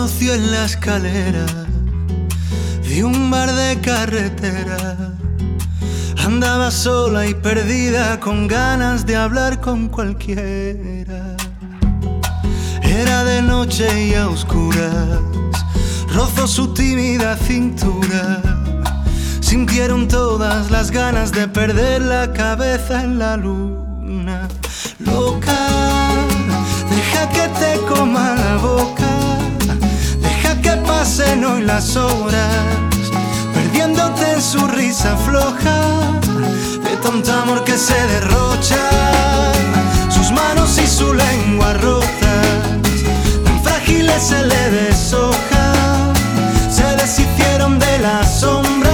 conoció en la escalera de un bar de carretera. Andaba sola y perdida, con ganas de hablar con cualquiera. Era de noche y a oscuras, rozó su tímida cintura. Sintieron todas las ganas de perder la cabeza en la luna. Loca, deja que te coma la boca, deja que pasen hoy las horas, perdiéndote en su risa floja, de tanto amor que se derrocha. Sus manos y su lengua rotas, tan frágiles se le deshojan, se deshicieron de las sombras.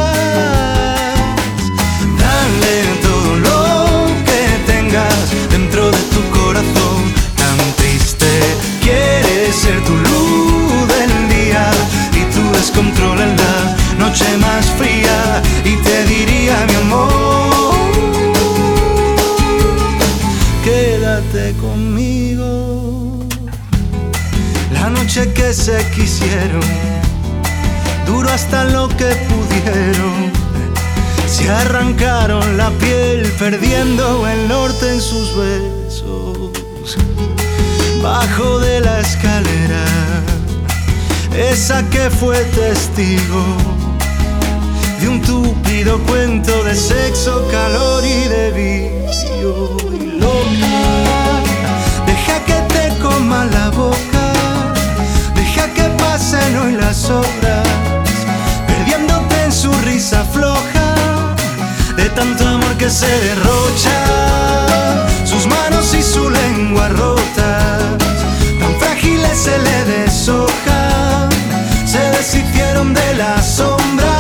Dale todo lo que tengas dentro de tu corazón, tan triste. Quieres ser tu luz del día y tu descontrol en la noche más fría. Y te diría, mi amor, quédate conmigo. La noche que se quisieron duró hasta lo que pudieron. Se arrancaron la piel perdiendo el norte en sus besos. Bajo de la escalera, esa que fue testigo de un túpido cuento de sexo, calor y de vicio. Y loca, deja que te coma la boca, deja que pasen hoy las horas, perdiéndote en su risa floja, de tanto amor que se derrocha. Sus manos y su lengua rotas, tan frágiles se le deshojan, se deshicieron de las sombras.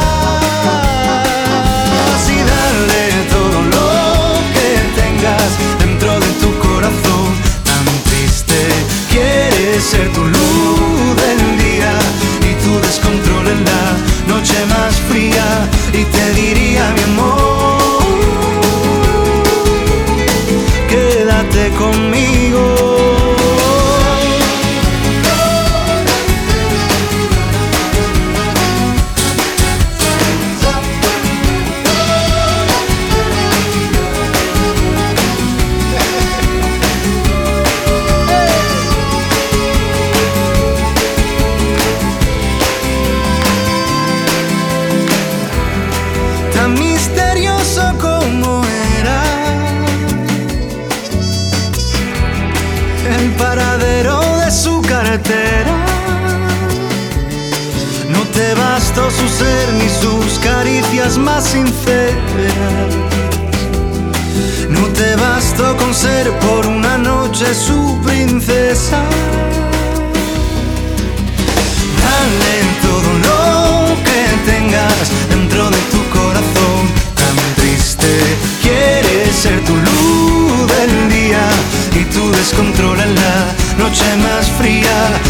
Y dale todo lo que tengas dentro de tu corazón, tan triste. Quieres ser tu luz del día y tu descontrol en la noche más fría. Y te diría, mi amor, quédate conmigo. Tan misterioso como era el paradero de su carretera. No te bastó su ser ni sus caricias más sinceras. No te bastó con ser por una noche su princesa. Dale todo lo que tengas dentro de tu corazón, tan triste. Quieres ser tu luz del día y tu descontrol en la noche más fría.